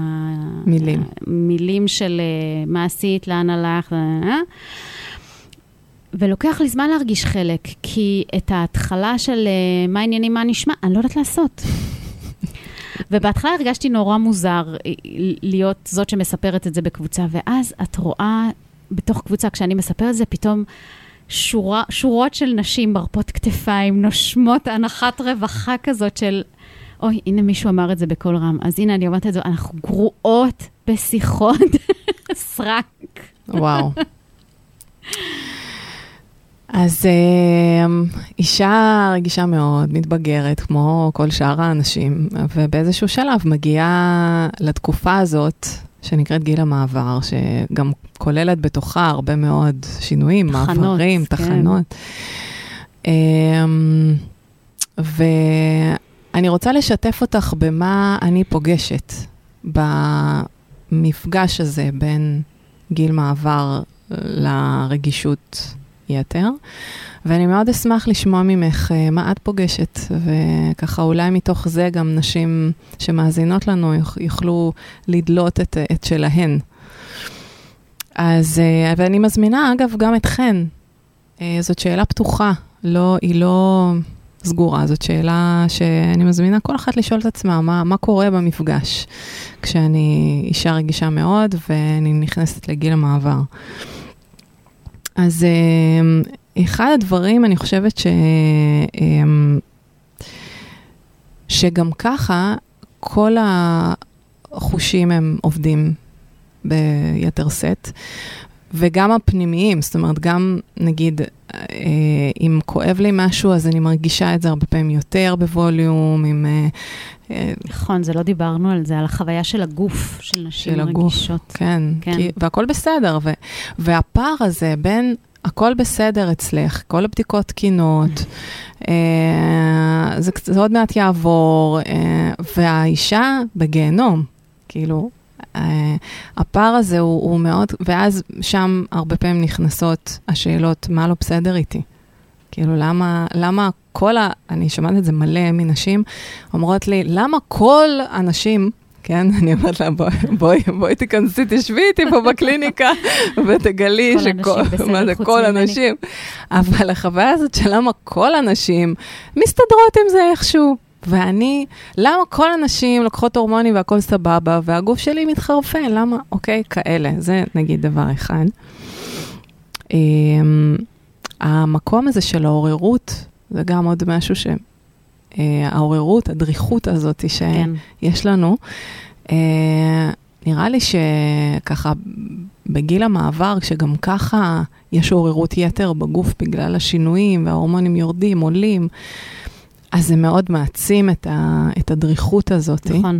המילים של מה עשית, לאן הלך, ולוקח לי זמן להרגיש חלק, כי את ההתחלה של uh, מה העניינים, מה נשמע, אני לא יודעת לעשות. ובהתחלה הרגשתי נורא מוזר להיות זאת שמספרת את זה בקבוצה, ואז את רואה בתוך קבוצה, כשאני מספרת את זה, פתאום שורה, שורות של נשים מרפות כתפיים, נושמות הנחת רווחה כזאת של, אוי, הנה מישהו אמר את זה בכל רם, אז הנה אני אומרת את זה, אנחנו גרועות בשיחות, סרק. וואו. אז uh, אישה רגישה מאוד, מתבגרת, כמו כל שאר האנשים, ובאיזשהו שלב מגיעה לתקופה הזאת, שנקראת גיל המעבר, שגם כוללת בתוכה הרבה מאוד שינויים, תחנות, מעברים, כן. תחנות. Um, ואני רוצה לשתף אותך במה אני פוגשת במפגש הזה בין גיל מעבר לרגישות יתר, ואני מאוד אשמח לשמוע ממך מה את פוגשת, וככה אולי מתוך זה גם נשים שמאזינות לנו יוכלו לדלות את, את שלהן. אז, ואני מזמינה אגב גם אתכן, זאת שאלה פתוחה, לא, היא לא סגורה, זאת שאלה שאני מזמינה כל אחת לשאול את עצמה, מה, מה קורה במפגש, כשאני אישה רגישה מאוד, ואני נכנסת לגיל המעבר. אז אחד הדברים, אני חושבת ש... שגם ככה, כל החושים הם עובדים ביתר סט, וגם הפנימיים, זאת אומרת, גם נגיד, אם כואב לי משהו, אז אני מרגישה את זה הרבה פעמים יותר בווליום, עם... נכון, זה לא דיברנו על זה, על החוויה של הגוף, של נשים רגישות. של הגוף, כן, כן. כי, והכל בסדר, ו, והפער הזה בין הכל בסדר אצלך, כל הבדיקות תקינות, אה, זה, זה עוד מעט יעבור, אה, והאישה בגיהנום, כאילו, הפער הזה הוא, הוא מאוד, ואז שם הרבה פעמים נכנסות השאלות, מה לא בסדר איתי? כאילו, למה, למה כל ה... אני שמעת את זה מלא מנשים, אומרות לי, למה כל אנשים, כן, אני אומרת לה, בואי, בואי, בואי תיכנסי, תשבי איתי פה בקליניקה, ותגלי שכל, מה זה, כל אנשים. אבל החוויה הזאת של למה כל אנשים מסתדרות עם זה איכשהו, ואני, למה כל אנשים לוקחות הורמונים והכל סבבה, והגוף שלי מתחרפן, למה? אוקיי, כאלה, זה נגיד דבר אחד. המקום הזה של העוררות, זה גם עוד משהו ש... העוררות, הדריכות הזאת שיש לנו, נראה לי שככה בגיל המעבר, כשגם ככה יש עוררות יתר בגוף בגלל השינויים, וההורמונים יורדים, עולים, אז זה מאוד מעצים את, ה, את הדריכות הזאת. נכון.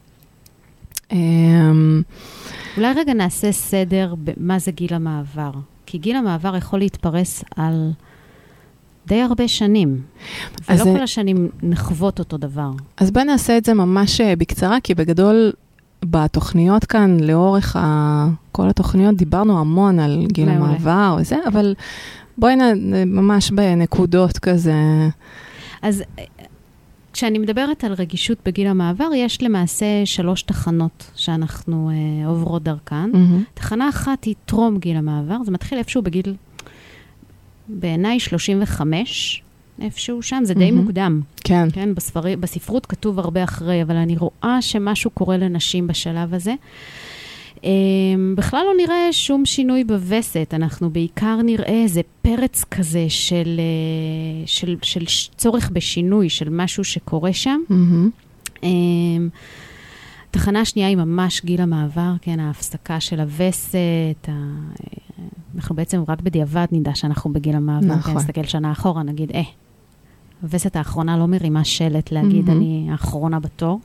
אולי רגע נעשה סדר במה זה גיל המעבר. כי גיל המעבר יכול להתפרס על די הרבה שנים. ולא כל השנים נחוות אותו דבר. אז בואי נעשה את זה ממש בקצרה, כי בגדול בתוכניות כאן, לאורך ה... כל התוכניות, דיברנו המון על גיל מעולה. המעבר וזה, אבל בואי נ... ממש בנקודות כזה. אז כשאני מדברת על רגישות בגיל המעבר, יש למעשה שלוש תחנות שאנחנו אה, עוברות דרכן. Mm-hmm. תחנה אחת היא טרום גיל המעבר, זה מתחיל איפשהו בגיל, בעיניי שלושים וחמש, איפשהו שם, זה די mm-hmm. מוקדם. כן. כן, בספרי, בספרות כתוב הרבה אחרי, אבל אני רואה שמשהו קורה לנשים בשלב הזה. בכלל לא נראה שום שינוי בווסת, אנחנו בעיקר נראה איזה פרץ כזה של, של, של צורך בשינוי, של משהו שקורה שם. Mm-hmm. תחנה שנייה היא ממש גיל המעבר, כן, ההפסקה של הווסת, ה... אנחנו בעצם רק בדיעבד נדע שאנחנו בגיל המעבר, נכון. כן, נסתכל שנה אחורה, נגיד, אה, הווסת האחרונה לא מרימה שלט להגיד, mm-hmm. אני האחרונה בתור.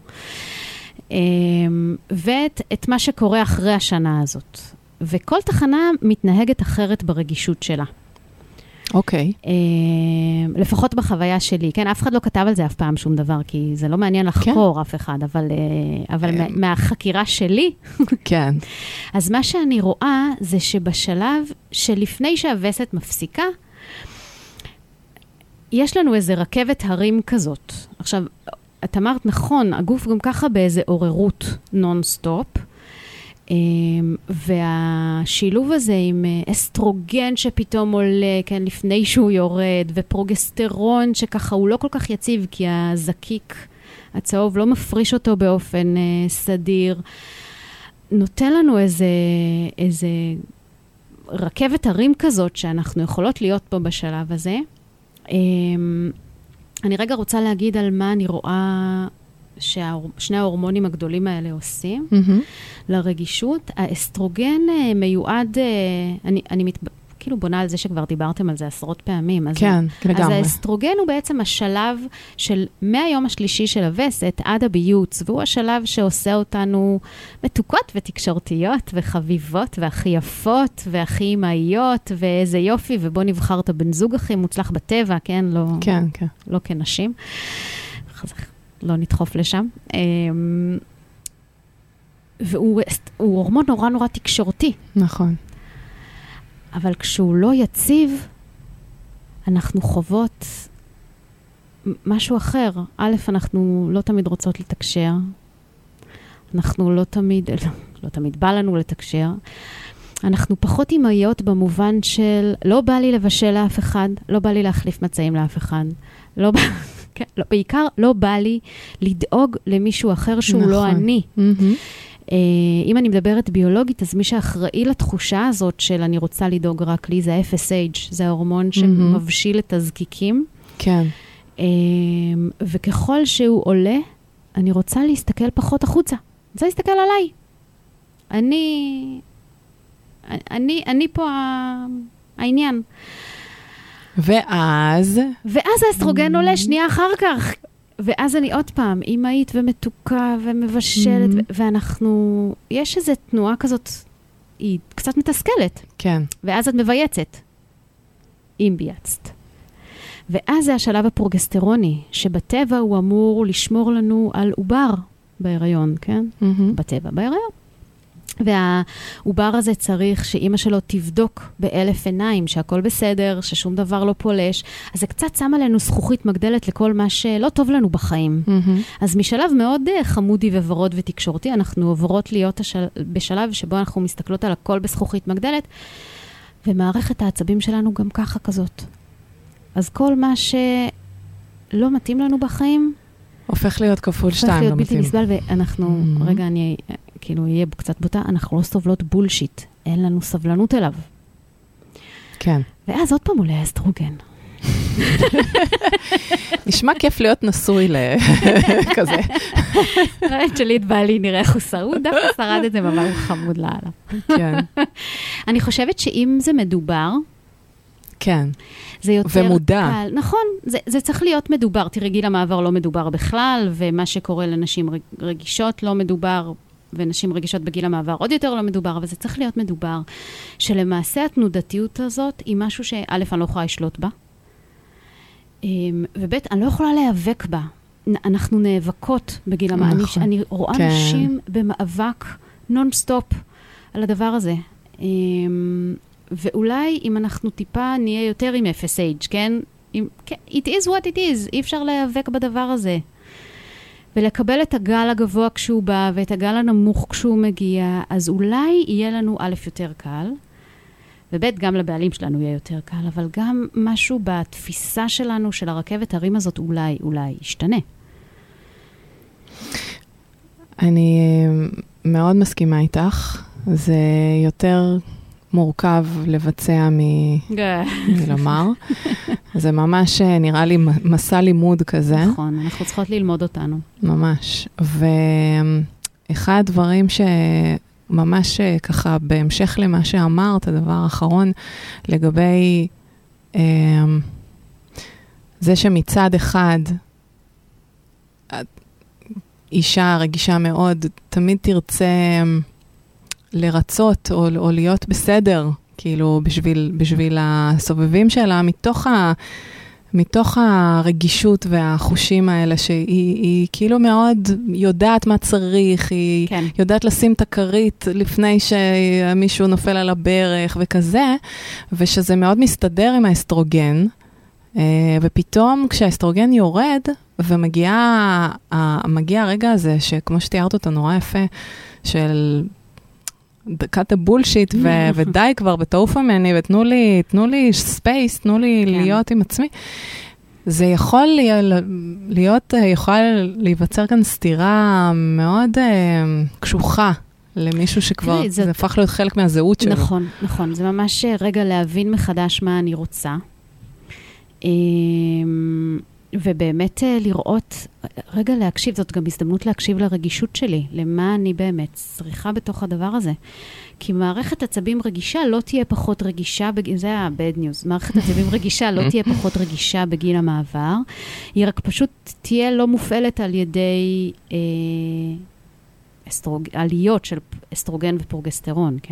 ואת את מה שקורה אחרי השנה הזאת. וכל תחנה מתנהגת אחרת ברגישות שלה. אוקיי. Okay. לפחות בחוויה שלי. כן, אף אחד לא כתב על זה אף פעם שום דבר, כי זה לא מעניין לחקור כן. אף אחד, אבל, אבל מה, מהחקירה שלי, כן. אז מה שאני רואה זה שבשלב שלפני שהווסת מפסיקה, יש לנו איזה רכבת הרים כזאת. עכשיו, את אמרת נכון, הגוף גם ככה באיזה עוררות נונסטופ, והשילוב הזה עם אסטרוגן שפתאום עולה, כן, לפני שהוא יורד, ופרוגסטרון שככה הוא לא כל כך יציב, כי הזקיק הצהוב לא מפריש אותו באופן סדיר, נותן לנו איזה, איזה רכבת הרים כזאת שאנחנו יכולות להיות פה בשלב הזה. אני רגע רוצה להגיד על מה אני רואה ששני ההורמונים הגדולים האלה עושים. Mm-hmm. לרגישות, האסטרוגן מיועד, אני, אני מת, כאילו בונה על זה שכבר דיברתם על זה עשרות פעמים. אז כן, לגמרי. אז האסטרוגן הוא בעצם השלב של מהיום השלישי של הווסת עד הביוץ, והוא השלב שעושה אותנו מתוקות ותקשורתיות וחביבות והכי יפות והכי אימהיות ואיזה יופי, ובוא נבחר את הבן זוג הכי מוצלח בטבע, כן? לא, כן, כן. לא כנשים. לא נדחוף לשם. והוא הוא הורמון נורא נורא תקשורתי. נכון. אבל כשהוא לא יציב, אנחנו חוות משהו אחר. א', אנחנו לא תמיד רוצות לתקשר. אנחנו לא תמיד, לא, לא תמיד בא לנו לתקשר. אנחנו פחות אימהיות במובן של לא בא לי לבשל לאף אחד, לא בא לי להחליף מצעים לאף אחד. לא בא... כן, לא, בעיקר לא בא לי לדאוג למישהו אחר שהוא נכון. לא אני. Mm-hmm. Uh, אם אני מדברת ביולוגית, אז מי שאחראי לתחושה הזאת של אני רוצה לדאוג רק לי, זה ה-אף אס אייץ', זה ההורמון שמבשיל את הזקיקים. כן. Uh, וככל שהוא עולה, אני רוצה להסתכל פחות החוצה. אני רוצה להסתכל עליי. אני, אני, אני פה העניין. ואז? ואז האסטרוגן עולה שנייה אחר כך. ואז אני עוד פעם, אימהית ומתוקה ומבשלת, ו- ואנחנו, יש איזו תנועה כזאת, היא קצת מתסכלת. כן. ואז את מבייצת. אם בייצת. ואז זה השלב הפרוגסטרוני, שבטבע הוא אמור לשמור לנו על עובר בהיריון, כן? Mm-hmm. בטבע, בהיריון. והעובר הזה צריך שאמא שלו תבדוק באלף עיניים, שהכל בסדר, ששום דבר לא פולש. אז זה קצת שם עלינו זכוכית מגדלת לכל מה שלא טוב לנו בחיים. Mm-hmm. אז משלב מאוד חמודי וורוד ותקשורתי, אנחנו עוברות להיות השל... בשלב שבו אנחנו מסתכלות על הכל בזכוכית מגדלת, ומערכת העצבים שלנו גם ככה כזאת. אז כל מה שלא מתאים לנו בחיים, הופך להיות כפול שתיים, הופך להיות לא בלתי מתאים. נסבל, ואנחנו, Mm-hmm. רגע, אני כאילו יהיה קצת בוטה, אנחנו לא סובלות בולשיט, אין לנו סבלנות אליו. כן. ואז עוד פעם עולה האסטרוגן. נשמע כיף להיות נשוי לכזה. ראית שלי את בעלי, נראה איך הוא שרד, דווקא שרד את זה, אבל הוא חמוד לאללה. כן. אני חושבת שאם זה מדובר, כן. זה יותר ומודע. קל. נכון, זה, זה צריך להיות מדובר. תראי, גיל המעבר לא מדובר בכלל, ומה שקורה לנשים רגישות לא מדובר, ונשים רגישות בגיל המעבר עוד יותר לא מדובר, אבל זה צריך להיות מדובר, שלמעשה התנודתיות הזאת היא משהו שא' אני לא יכולה לשלוט בה, וב' אני לא יכולה להיאבק בה. אנחנו נאבקות בגיל המעבר. נכון. אני, אני רואה כן. נשים במאבק נון-סטופ על הדבר הזה. ואולי אם אנחנו טיפה נהיה יותר עם אפס אייג', כן? It is what it is, אי אפשר להיאבק בדבר הזה. ולקבל את הגל הגבוה כשהוא בא, ואת הגל הנמוך כשהוא מגיע, אז אולי יהיה לנו א' יותר קל, וב' גם לבעלים שלנו יהיה יותר קל, אבל גם משהו בתפיסה שלנו, של הרכבת הרים הזאת, אולי, אולי ישתנה. אני מאוד מסכימה איתך. זה יותר מורכב לבצע מלומר. זה ממש נראה לי מסע לימוד כזה. נכון, אנחנו צריכות ללמוד אותנו. ממש. ואחד הדברים שממש ככה בהמשך למה שאמרת, הדבר האחרון, לגבי זה שמצד אחד אישה רגישה מאוד, תמיד תרצה לרצות או, או להיות בסדר, כאילו בשביל, בשביל הסובבים שלה, מתוך, ה, מתוך הרגישות והחושים האלה, שהיא היא כאילו מאוד יודעת מה צריך, היא כן. יודעת לשים את הכרית לפני שמישהו נופל על הברך וכזה, ושזה מאוד מסתדר עם האסטרוגן, ופתאום כשהאסטרוגן יורד, ומגיע מגיע הרגע הזה, שכמו שתיארת אותו נורא יפה, של דקת הבולשיט, ו- ודי כבר בתעוף ממני, ותנו לי, תנו לי ספייס, תנו לי כן. להיות עם עצמי. זה יכול להיות, להיות, יכול להיווצר כאן סתירה מאוד uh, קשוחה, למישהו שכבר, תראי, זה, זה הפך להיות חלק מהזהות שלו. נכון, נכון. זה ממש רגע להבין מחדש מה אני רוצה. ובאמת לראות, רגע להקשיב, זאת גם הזדמנות להקשיב לרגישות שלי, למה אני באמת צריכה בתוך הדבר הזה. כי מערכת עצבים רגישה לא תהיה פחות רגישה, בג... זה ה-bad news, מערכת עצבים רגישה לא תהיה פחות רגישה בגיל המעבר, היא רק פשוט תהיה לא מופעלת על ידי אה, אסטרוג... עליות של אסטרוגן ופרוגסטרון, כן?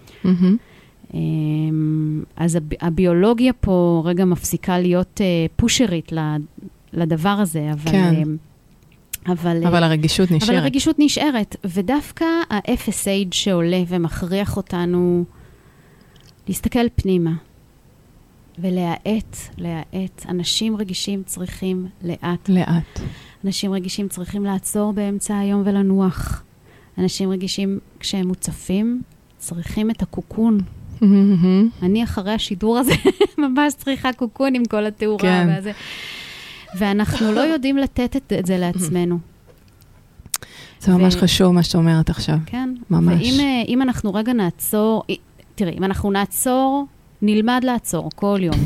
אז הביולוגיה פה רגע מפסיקה להיות פושרית לדבר הזה, אבל, כן. אבל, אבל הרגישות נשארת. אבל הרגישות נשארת, ודווקא ה-אפס אייג' שעולה ומכריח אותנו להסתכל פנימה, ולהאט, להאט. אנשים רגישים צריכים לאט. לאט. אנשים רגישים צריכים לעצור באמצע היום ולנוח. אנשים רגישים כשהם מוצפים, צריכים את הקוקון. אני אחרי השידור הזה ממש צריכה קוקון עם כל התאורה והזה. ואנחנו לא יודעים לתת את זה לעצמנו. זה ממש חשוב מה שאת אומרת עכשיו. כן. ממש. ואם אנחנו רגע נעצור, תראי, אם אנחנו נעצור, נלמד לעצור כל יום.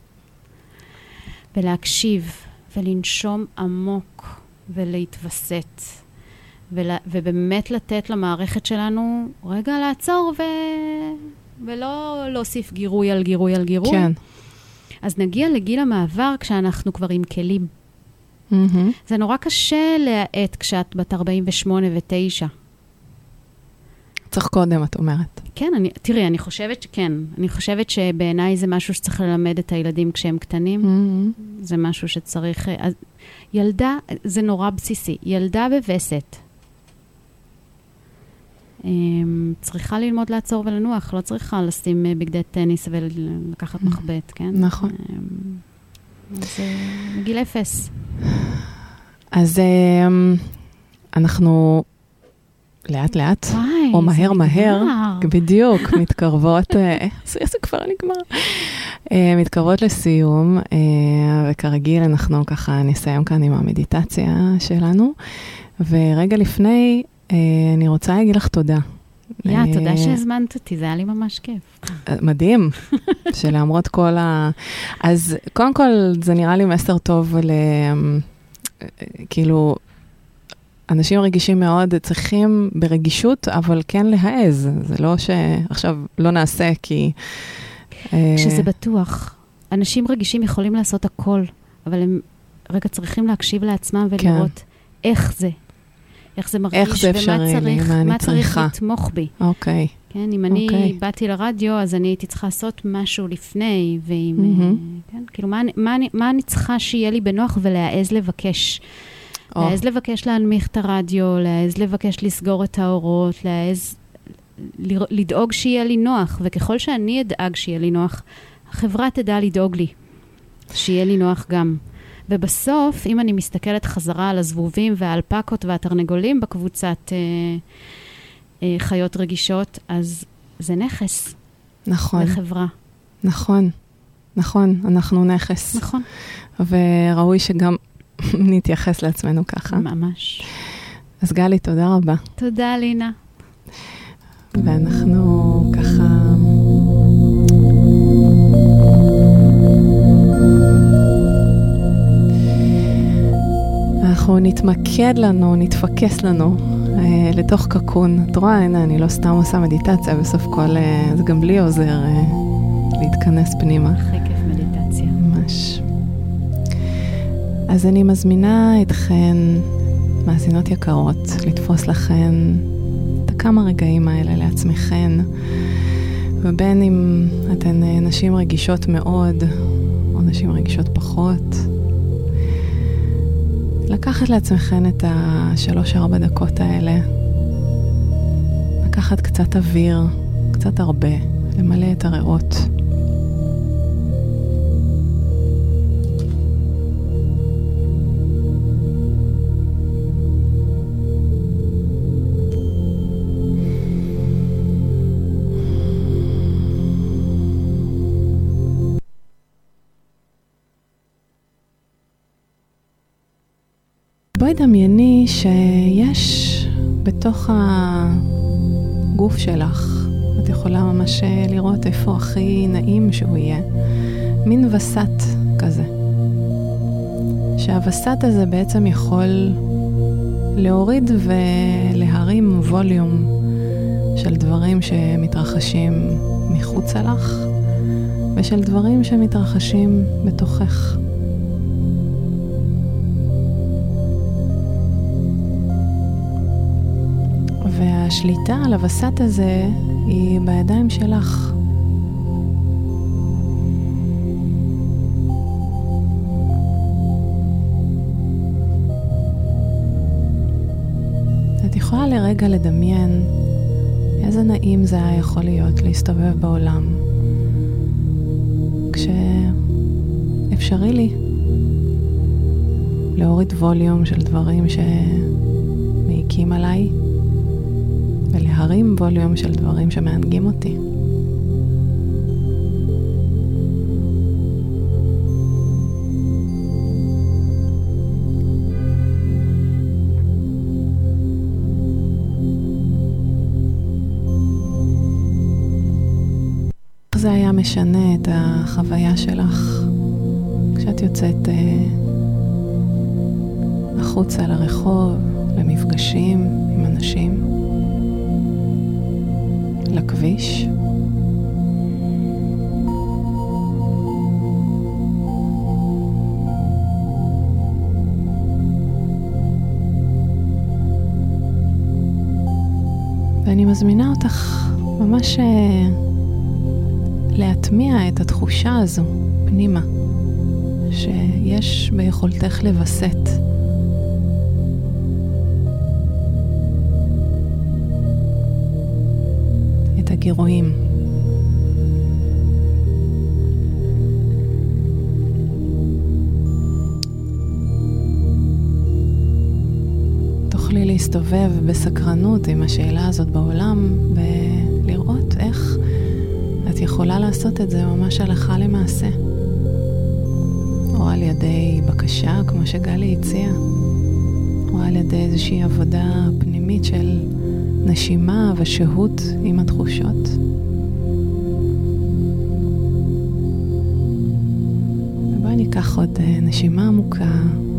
ולהקשיב, ולנשום עמוק, ולהתווסת. ובאמת לתת למערכת שלנו רגע לעצור ו... ולא להוסיף גירוי על גירוי על גירוי. כן. אז נגיע לגיל המעבר כשאנחנו כבר עם כלים. Mm-hmm. זה נורא קשה להעט כשאת בת ארבעים ושמונה ותשע. צריך קודם, את אומרת. כן, אני, תראי, אני חושבת שכן. אני חושבת שבעיניי זה משהו שצריך ללמד את הילדים כשהם קטנים. Mm-hmm. זה משהו שצריך... אז, ילדה, זה נורא בסיסי. ילדה בווסת. צריכה ללמוד לעצור ולנוח, לא צריכה לשים בגדי טניס ולקחת מחבט, כן? נכון. אז מגיל אפס. אז אנחנו לאט לאט, או מהר מהר, בדיוק, מתקרבות, איזה כבר נגמר, מתקרבות לסיום, וכרגיל אנחנו ככה נסיים כאן עם המדיטציה שלנו, ורגע לפני, אני רוצה להגיד לך תודה. יא, תודה שהזמנת אותי, זה היה לי ממש כיף. מדהים, שלמרות כל ה... אז קודם כל, זה נראה לי מסר טוב ל... כאילו, אנשים רגישים מאוד צריכים ברגישות, אבל כן להעז. זה לא שעכשיו לא נעשה, כי... כשזה בטוח. אנשים רגישים יכולים לעשות הכל, אבל הם רגע צריכים להקשיב לעצמם ולראות איך זה. איך זה מרגיש, איך זה אפשרי לי, מה אני צריכה. לתמוך בי. אוקיי. כן, אם אני אוקיי. באתי לרדיו, אז אני הייתי צריכה לעשות משהו לפני, ואם, mm-hmm. כן, כאילו, מה, מה, מה אני צריכה שיהיה לי בנוח ולהעז לבקש? Oh. להעז לבקש להנמיך את הרדיו, להעז לבקש לסגור את האורות, להעז לדאוג שיהיה לי נוח, וככל שאני אדאג שיהיה לי נוח, החברה תדע לדאוג לי, שיהיה לי נוח גם. ובסוף, אם אני מסתכלת חזרה על הזבובים והאלפקות והתרנגולים בקבוצת אה, אה, חיות רגישות, אז זה נכס. נכון. לחברה. נכון. נכון, אנחנו נכס. נכון. וראוי שגם נתייחס לעצמנו ככה. ממש. אז גלי, תודה רבה. תודה, לינה. ואנחנו ככה... אנחנו נתמקד לנו, נתפקס לנו אה, לתוך קקון. את רואה, הנה, אני לא סתם עושה מדיטציה, בסוף כל... אה, זה גם בלי עוזר אה, להתכנס פנימה. הכי כיף מדיטציה. ממש. אז אני מזמינה אתכן, מאזינות יקרות, לתפוס לכן את הכמה רגעים האלה לעצמכן, ובין אם אתן נשים רגישות מאוד, או נשים רגישות פחות, לקחת לעצמכן את השלוש ארבע דקות האלה, לקחת קצת אוויר, קצת הרבה, למלא את הריאות. בואי דמייני שיש בתוך הגוף שלך, את יכולה ממש לראות איפה הכי נעים שהוא יהיה, מין וסת כזה. שהווסת הזה בעצם יכול להוריד ולהרים ווליום של דברים שמתרחשים מחוץ לך, ושל דברים שמתרחשים בתוכך. והשליטה על הווסת הזה היא בידיים שלך. את יכולה לרגע לדמיין איזה נעים זה היה יכול להיות להסתובב בעולם, כשאפשרי לי להוריד ווליום של דברים שמעיקים עליי, ולהרים ווליום של דברים שמענגים אותי. זה היה משנה את החוויה שלך כשאת יוצאת אה, החוצה לרחוב, למפגשים עם אנשים, לכביש. ואני מזמינה אותך ממש להטמיע את התחושה הזו פנימה, שיש ביכולתך לבסט. גירויים. תוכלי להסתובב בסקרנות עם השאלה הזאת בעולם ולראות איך את יכולה לעשות את זה ממש הלכה למעשה. או על ידי בקשה, כמו שגלי הציעה, או על ידי איזושהי עבודה פנימית של נשימה ושהות עם התחושות. ובואי ניקח עוד נשימה עמוקה.